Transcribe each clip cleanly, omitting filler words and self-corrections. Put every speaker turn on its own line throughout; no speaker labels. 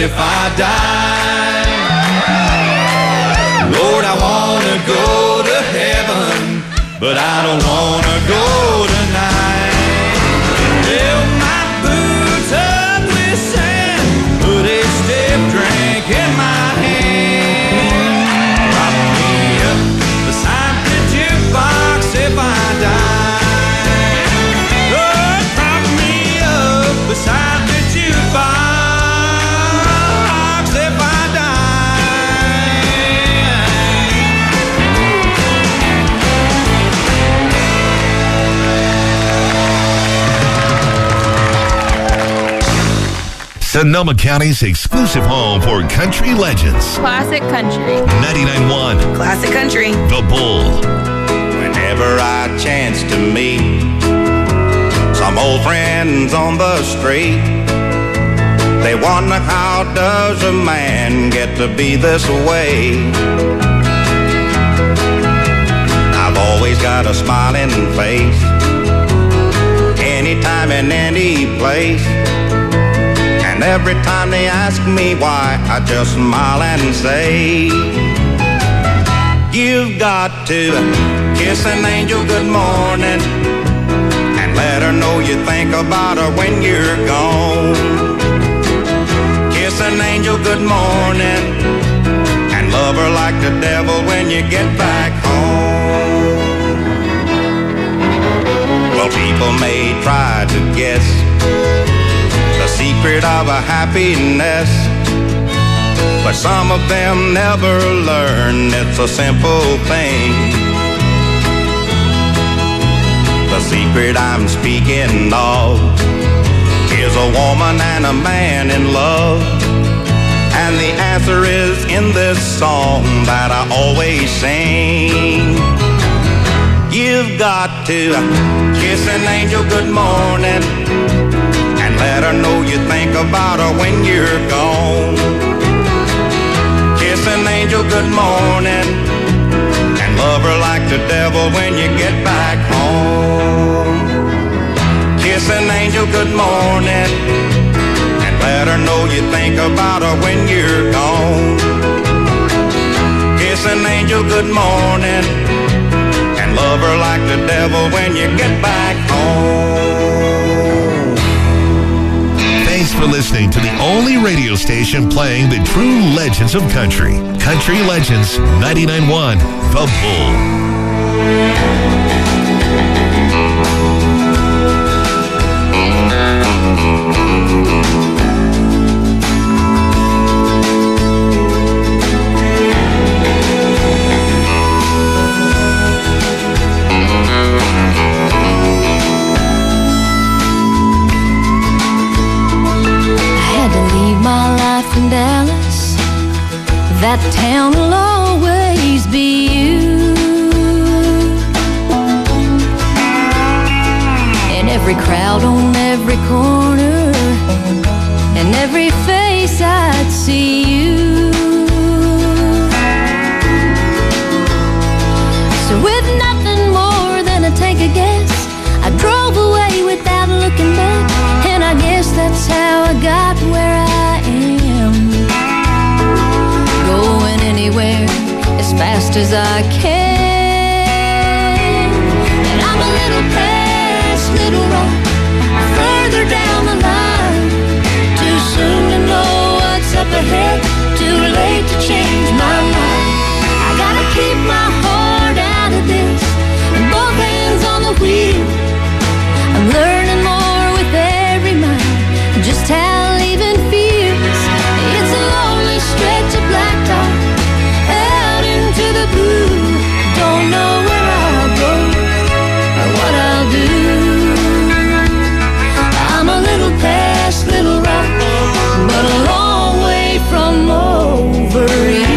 if I die. Lord, I wanna go to heaven, but I don't wanna go tonight. Fill my boots up with sand, put a stiff drink in my hand. Prop me up beside the jukebox if I die. Lord, prop me up beside the jukebox if I
Sonoma County's exclusive home for country legends.
Classic country.
99.1.
Classic country.
The Bull.
Whenever I chance to meet some old friends on the street, they wonder how does a man get to be this way. I've always got a smiling face, anytime and any place. And every time they ask me why, I just smile and say, you've got to kiss an angel good morning and let her know you think about her when you're gone. Kiss an angel good morning and love her like the devil when you get back home. Well, people may try to guess the secret of a happiness, but some of them never learn it's a simple thing. The secret I'm speaking of is a woman and a man in love, and the answer is in this song that I always sing. You've got to kiss an angel good morning and let her know you think about her when you're gone. Kiss an angel good morning and love her like the devil when you get back home. Kiss an angel good morning and let her know you think about her when you're gone. Kiss an angel good morning and love her like the devil when you get back home.
Thanks for listening to the only radio station playing the true legends of country. Country Legends 99.1 The Bull.
In Dallas, that town will always be you. In every crowd on every corner, in every face I'd see you. So with nothing more than a take a guess, I drove away without looking back, and I guess that's how I got where I am. Going anywhere as fast as I can, and I'm a little past Little Rock, further down the line. Too soon to know what's up ahead, too late to change my mind. I gotta keep my heart out of this and both hands on the wheel. I'm learning more with every mile, just how leaving feels. It's a lonely stretch of blacktop out into the blue. Don't know where I'll go or what I'll do. I'm a little past Little Rock, but a long way from over you.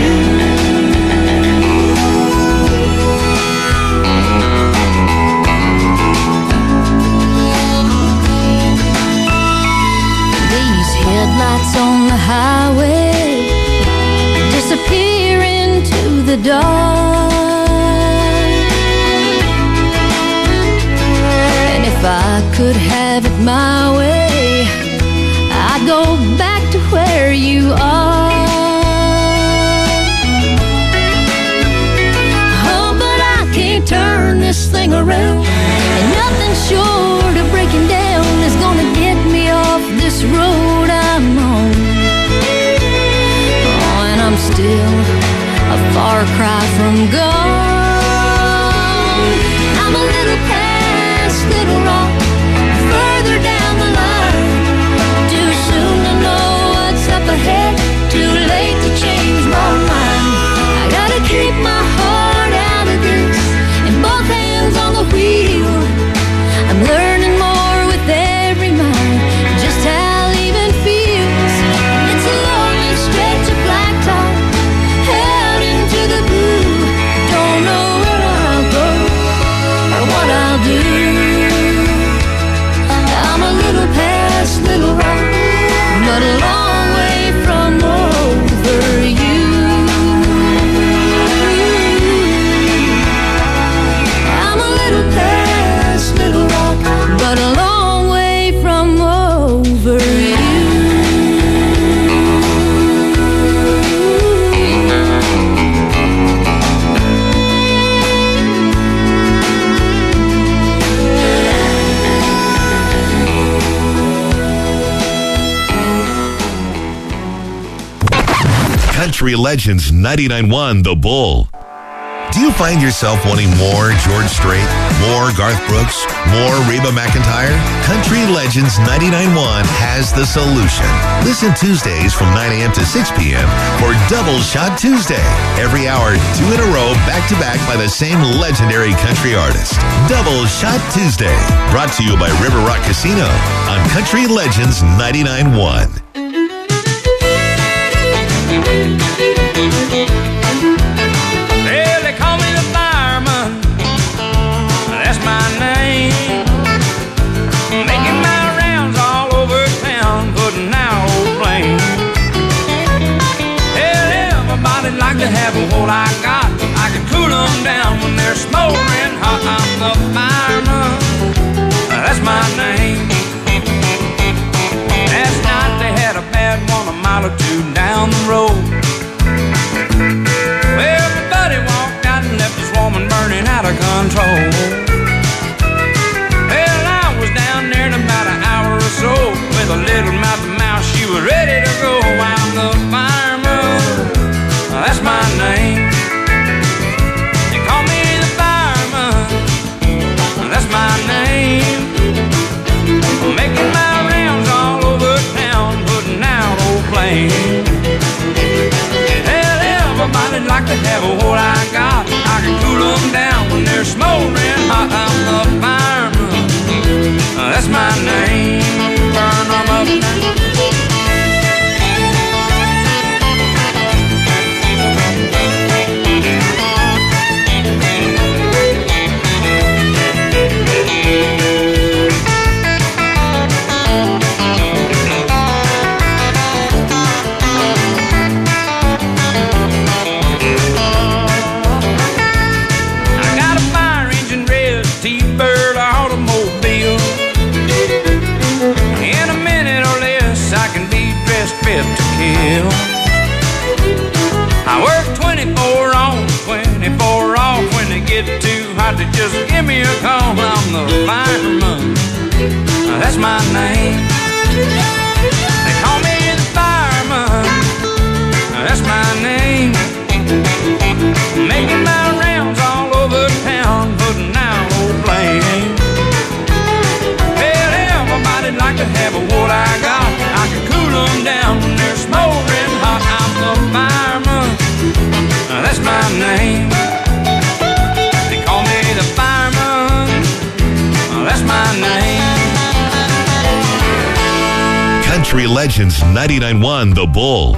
Headlights on the highway disappear into the dark, and if I could have it my way, I'd go back to where you are. hang around. And nothing short of breaking down is gonna get me off this road I'm on. Oh, and I'm still a far cry from gone. I'm a little past Little Rock, further down the line. Too soon to know what's up ahead, too late to change my mind. I gotta keep my heart out of this and both hands on the wheel. I'm learning more with every mile, just how leaving feels. It's a lonely stretch of blacktop out into the blue. Don't know where I'll go or what I'll do. I'm a little past Little Rock, but a long way from over you. I'm a little past Little Rock, but a long way from over you.
Country Legends 99.1 The Bull. Do you find yourself wanting more George Strait, more Garth Brooks, more Reba McEntire? Country Legends 99.1 has the solution. Listen Tuesdays from 9 a.m. to 6 p.m. for Double Shot Tuesday. Every hour, 2 in a row, back to back by the same legendary country artist. Double Shot Tuesday. Brought to you by River Rock Casino on Country Legends 99.1.
Well, they call me the fireman, that's my name. Making my rounds all over town, putting out old flames. Hell, everybody'd like to have what I got. I can cool them down when they're smoldering hot. I'm the fireman, that's my name. Last night they had a bad one a mile or two down the road. Well, everybody walked out and left this woman burning out of control. Well, I was down there in about an hour or so with a little mouth to mouth, she was ready to go. I'm the fireman, that's my name. They call me the fireman, that's my name. Making my rounds all over town, putting out old flames. Everybody'd like to have what I got. I can cool them down when they're smoldering hot. I'm the fireman, that's my name. Burn them up now. Fit to kill. I work 24 on, 24 off. When they get too hot, they just give me a call. I'm the fireman, that's my name. They call me the fireman, that's my name. Making my rounds all over town, putting out old flames. Well, everybody'd like to have what I got. I can cool them down when they're smoldering hot. I'm the fireman, that's my name. They call me the fireman, that's my name.
Country Legends 99.1 The Bull.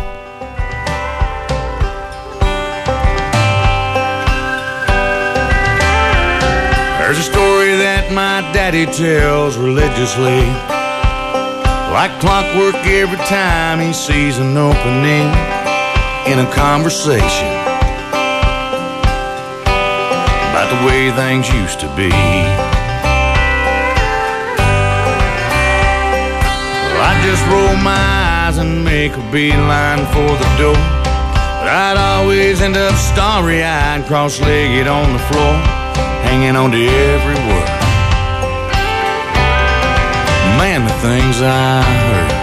There's a story that my daddy tells religiously, like clockwork every time he sees an opening in a conversation about the way things used to be. Well, I just roll my eyes and make a beeline for the door, but I'd always end up starry-eyed, cross-legged on the floor, hanging on to every word. Man, the things I heard.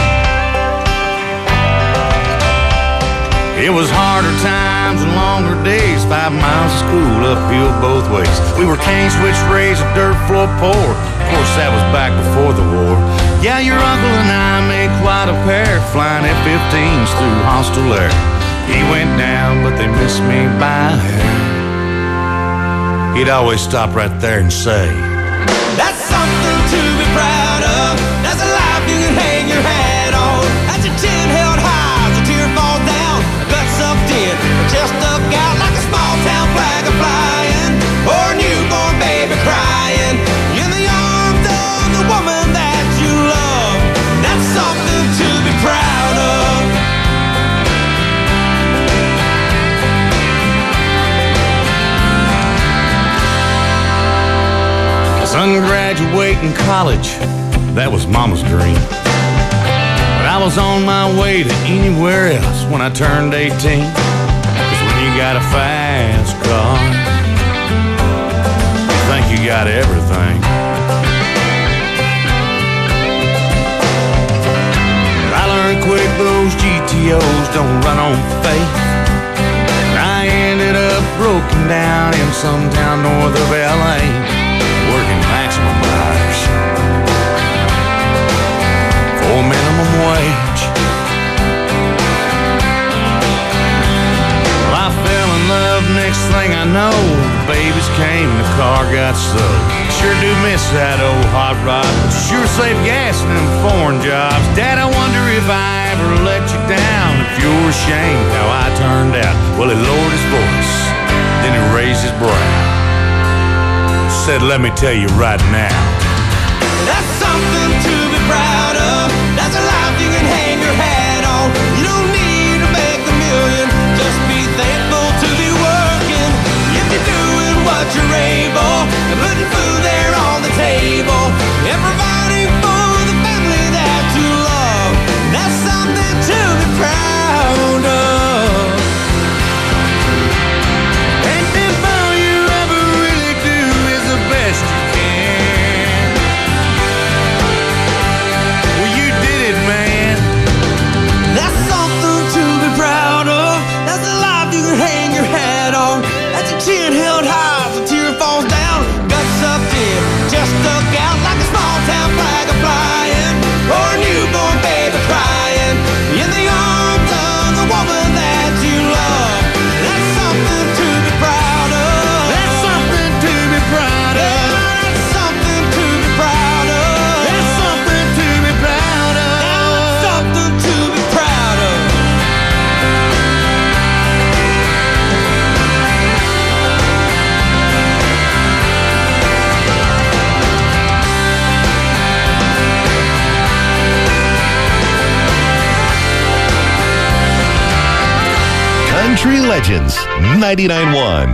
It was harder times and longer days, 5 miles of school uphill both ways. We were cane switch raised, a dirt floor poor. Of course, that was back before the war. Yeah, your uncle and I made quite a pair, flying F-15s through hostile air. He went down, but they missed me by a hair. He'd always stop right there and say, "That's something to be proud of. That's a life you can hang your hat on. That's your chin held high as a tear falls down. A gut sucked in, a chest stuck out like a small town flag a flying, or a newborn baby crying in the arms of the woman that you love. That's something to be proud of." Son graduating college, that was Mama's dream. But I was on my way to anywhere else when I turned 18. 'Cause when you got a fast car, you think you got everything. But I learned quick those GTOs don't run on faith. And I ended up broken down in some town north of LA, working maximum hours for minimum wage. Well, I fell in love, next thing I know, babies came and the car got sold. Sure do miss that old hot rod, but sure save gas in them foreign jobs. Dad, I wonder if I ever let you down, if you're ashamed how I turned out. Well, he lowered his voice, then he raised his brow, said, "Let me tell you right now, that's something to be proud of. That's a life you can hang your hat on. You don't need to make a million, just be thankful to be working. If you're doing what you're able and putting food there on the table and providing for the family that you love, that's something to be proud of." And if all you ever really do is the best you can, well, you did it, man. That's something to be proud of. That's a life you can hang your hat on. That's a chin held high as a tear falls down. Gut sucked in, chest stuck out like a small town flag a flying, or a newborn baby crying in the arms of the woman that you love. That's something to be proud of. That's something to be proud of. That's something to be proud of. That's something to be proud of. That's something to be proud of.
Country Legends 99.1.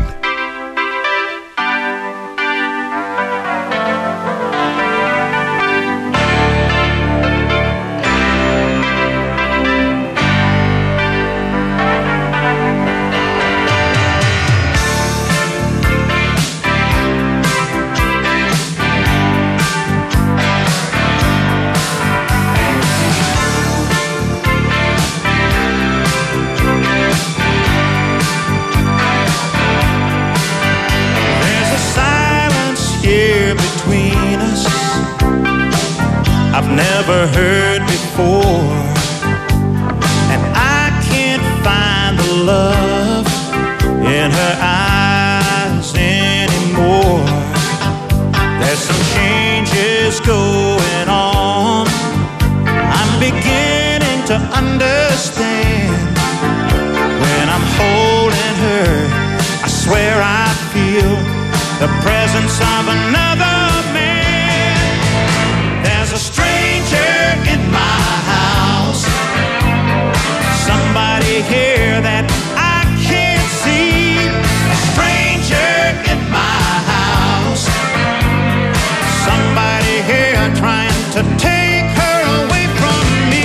I've never heard before, and I can't find the love in her eyes anymore. There's some changes going on. I'm beginning to understand. When I'm holding her, I swear I feel the presence of another man. There's a stranger in my house, somebody here that I can't see. A stranger in my house, somebody here trying to take her away from me.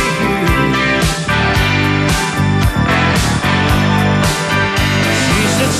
She said,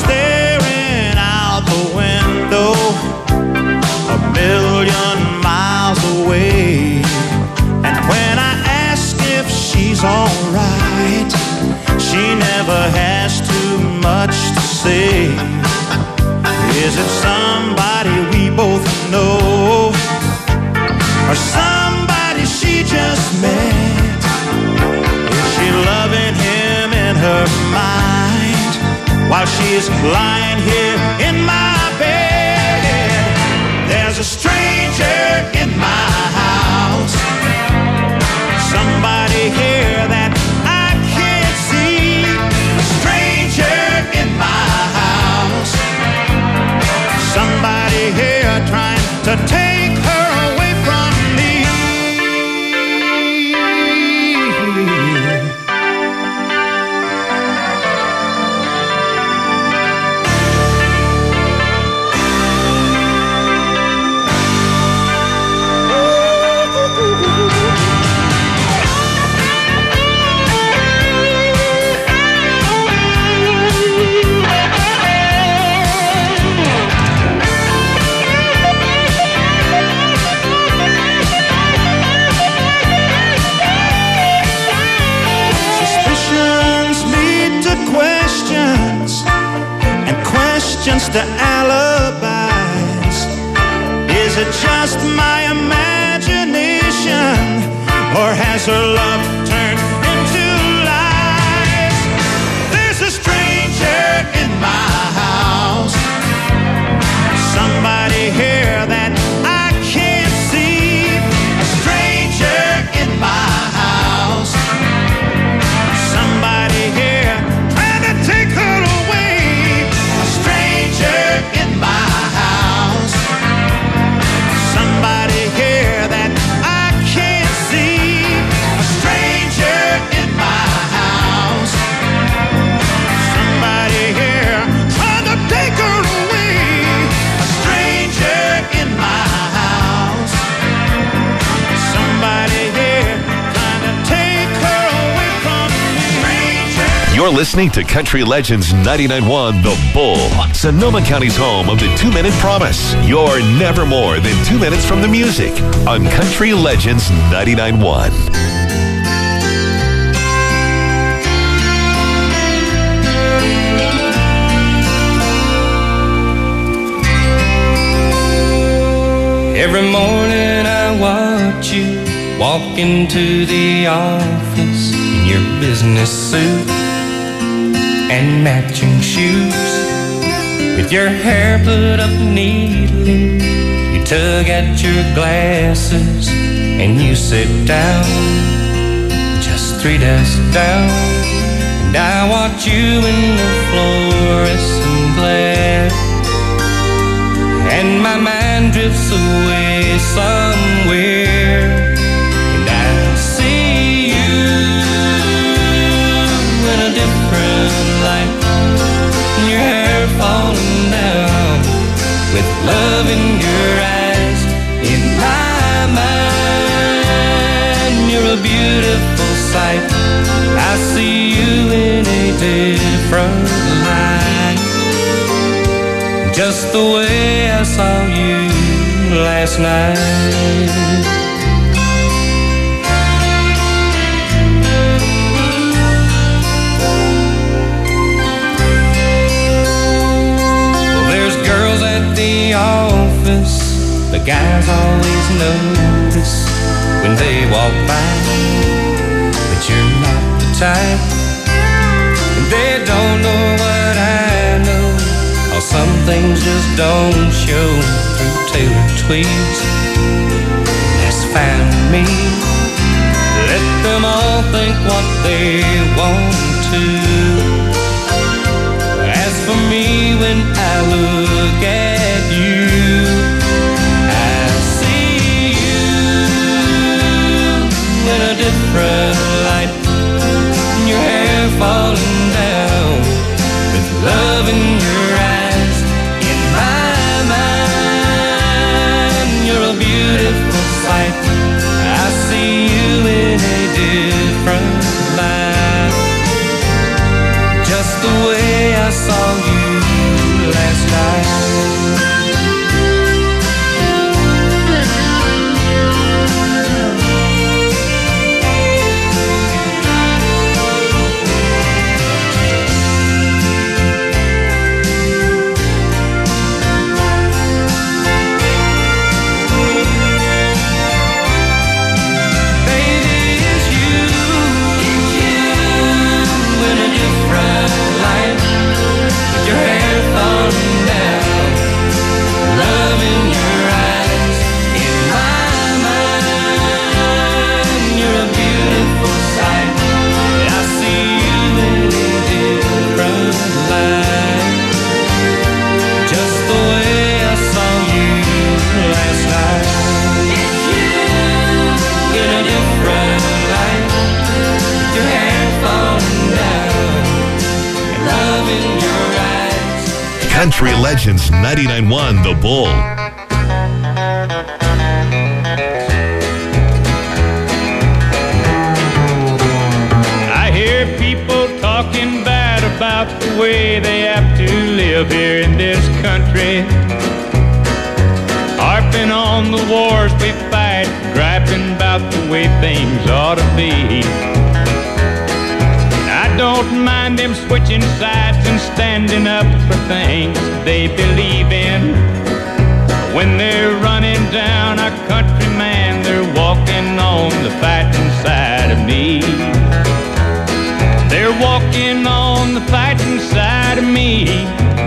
she's lying here in my bed. There's a stranger in my house, somebody here that I can't see. A stranger in my house, somebody here trying to take her away from me. To alibis. Is it just my imagination, or has her love turned into lies? There's a stranger in my house, somebody here that I can't see. A stranger in my house, somebody here trying to take her away. In my house, somebody here that I can't see. A stranger in my house, somebody here trying to take her away. A stranger in my house, somebody here trying to take her away from me. Stranger.
You're listening to Country Legends 99.1 The Bull, Sonoma County's home of the 2-Minute Promise. You're never more than 2 minutes from the music on Country Legends 99.1.
Every morning I watch you walk into the office in your business suit and matching shoes. With your hair put up neatly, you tug at your glasses and you sit down, just 3 desks down. And I watch you in the fluorescent glare, and my mind drifts away somewhere, and I see you in a different light. Your hair falling down, with love in your eyes. In my mind, you're a beautiful sight. I see you in a different light, just the way I saw you last night. The office, the guys always notice when they walk by, but you're not the type. And they don't know what I know, 'cause some things just don't show through tailored tweeds. That's fine with me. Let them all think what they want to. As for me, when I look at you, I see you in a different light. Your hair falling down, with love in your eyes. In my mind, you're a beautiful sight. I see you in a different light,
Country Legends 99.1 The Bull.
I hear people talking bad about the way they have to live here in this country, harping on the wars we fight, griping about the way things ought to be. I don't mind them switching sides and standing up for things they believe in. When they're running down our country, man, they're walking on the fighting side of me. They're walking on the fighting side of me,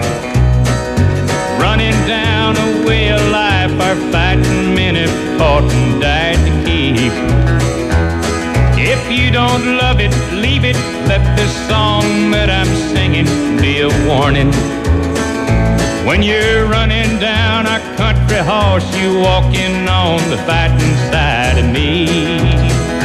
running down a way of life our fighting men have fought and died to keep. If you don't love it, leave it. Let this song that I'm singing be a warning. When you're running down our country horse, you walking on the fighting side of me.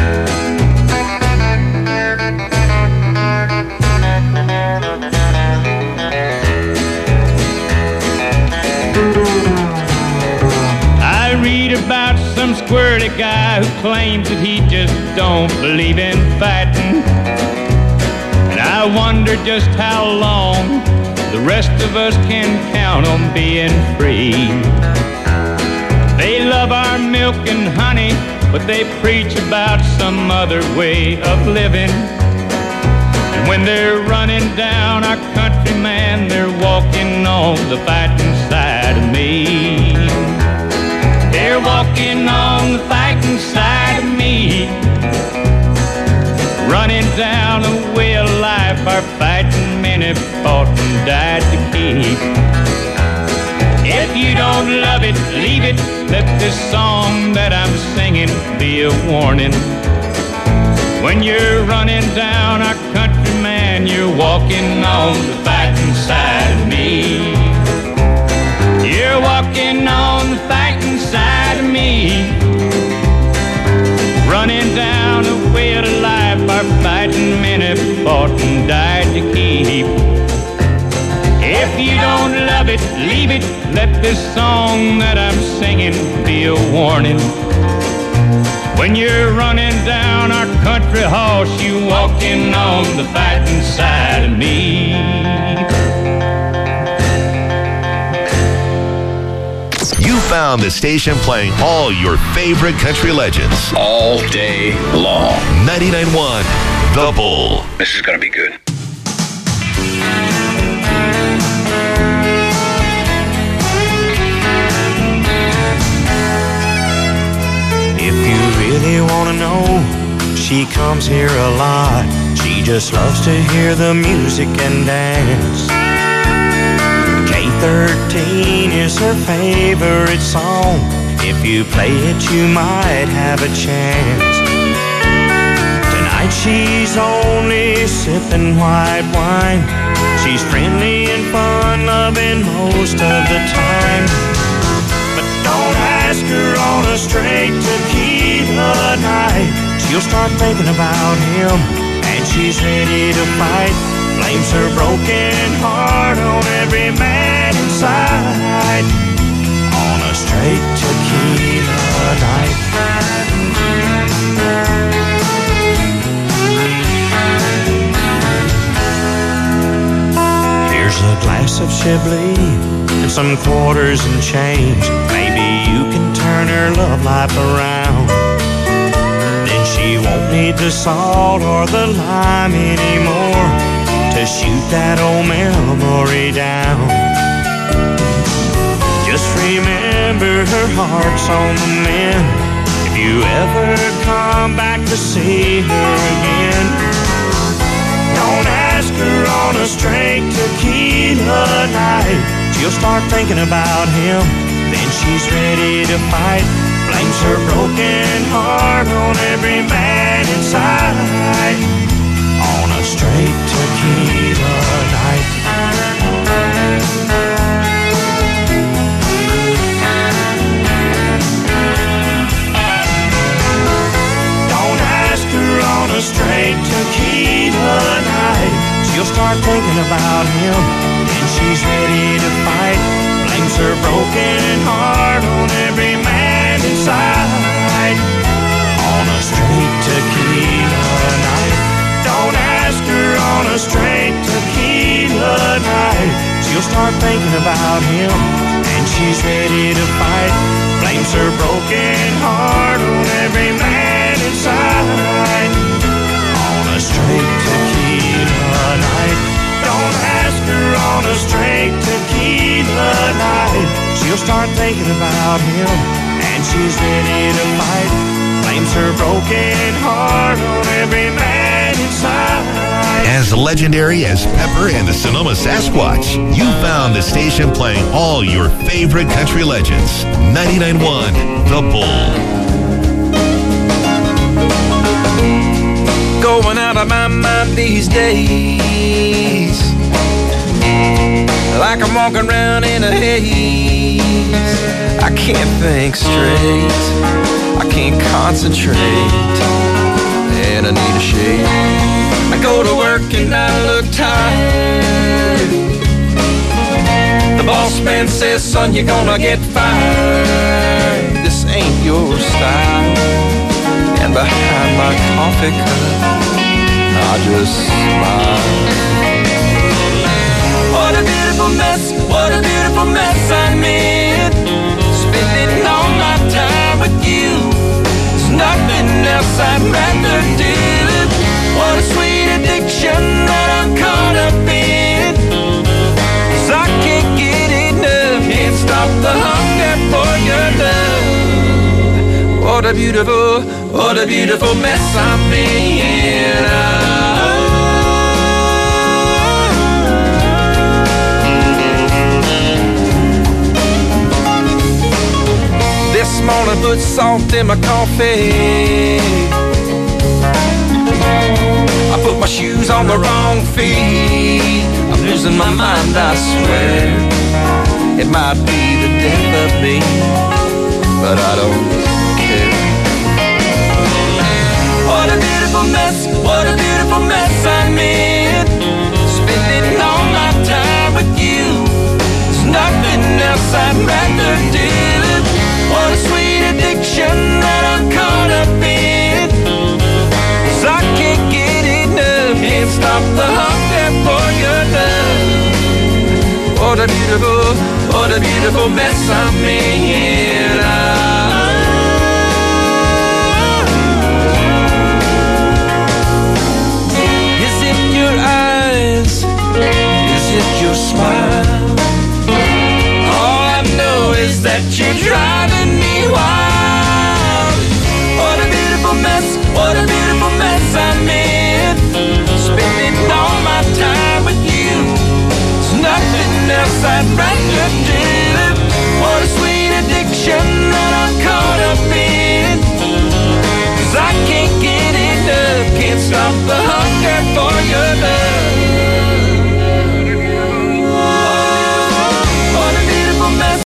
I read about some squirrely guy who claims that he just don't believe in fighting, and I wonder just how long the rest of us can count on being free. They love our milk and honey, but they preach about some other way of living. And when they're running down our country, man, they're walking on the fighting side of me. They're walking on the fighting side of me, running down a way of life our fighting men have fought and died to keep. If you don't love it, leave it. Let this song that I'm singing be a warning. When you're running down our country, man, you're walking on the fighting side of me. You're walking on the fighting side of me, running down a way of life our fighting men have fought and died to keep. If you don't love it, leave it. Let this song that I'm singing be a warning. When you're running down our country horse, you walking on the fighting side of me.
You found the station playing all your favorite country legends
all day long.
99.1 The Bull.
This is going to be good.
If you really want to know, she comes here a lot. She just loves to hear the music and dance. K13 is her favorite song. If you play it, you might have a chance. Tonight she's only sipping white wine. She's friendly and fun-loving most of the time. But don't ask her on a straight tequila night. She'll start thinking about him, and she's ready to fight. Blames her broken heart on every man inside. On a straight tequila night. Here's a glass of Chablis and some quarters and change. Maybe you can turn her love life around. Then she won't need the salt or the lime anymore to shoot that old memory down. Just remember her heart's on the mend. If you ever come back to see her again, don't ask her on a straight tequila night. She'll start thinking about him, then she's ready to fight. Blames her broken heart on every man inside. On a straight tequila night. Don't ask her on a straight tequila night. She'll start thinking about him, and she's ready to fight. broken heart on every man inside. On a straight tequila night, don't ask her on a straight tequila night. She'll start thinking about him and she's ready to fight. Blames her broken heart on every man inside. On a straight tequila night, don't ask her on a straight tequila night. She'll start thinking about him and she's ready to fight. Blames her broken heart on every man inside.
As legendary as Pepper and the Sonoma Sasquatch, you found the station playing all your favorite country legends. 99.1 The Bull.
Going out of my mind these days, like I'm walking around in a haze. I can't think straight, I can't concentrate, and I need a shave. I go to work and I look tired. The boss man says, son, you're gonna get fired. This ain't your style. And behind my coffee cup, I just smile. What a beautiful mess, what a beautiful mess I'm in. Spending all my time with you. There's nothing else I'd rather do. What a sweet addiction that I'm caught up in. 'Cause I can't get enough, can't stop the hunger for your love. What a beautiful mess I'm in. This morning put salt in my coffee. I put my shoes on the wrong feet. I'm losing my mind, I swear. It might be the death of me, but I don't care. What a beautiful mess I'm in. Spending all my time with you. There's nothing else I'd rather do. What a sweet addiction that I'm caught up in. 'Cause I can't get enough, can't stop the hunger for your love. What a beautiful mess I'm in. Is it your eyes? Is it your smile? All I know is that you're driving me wild.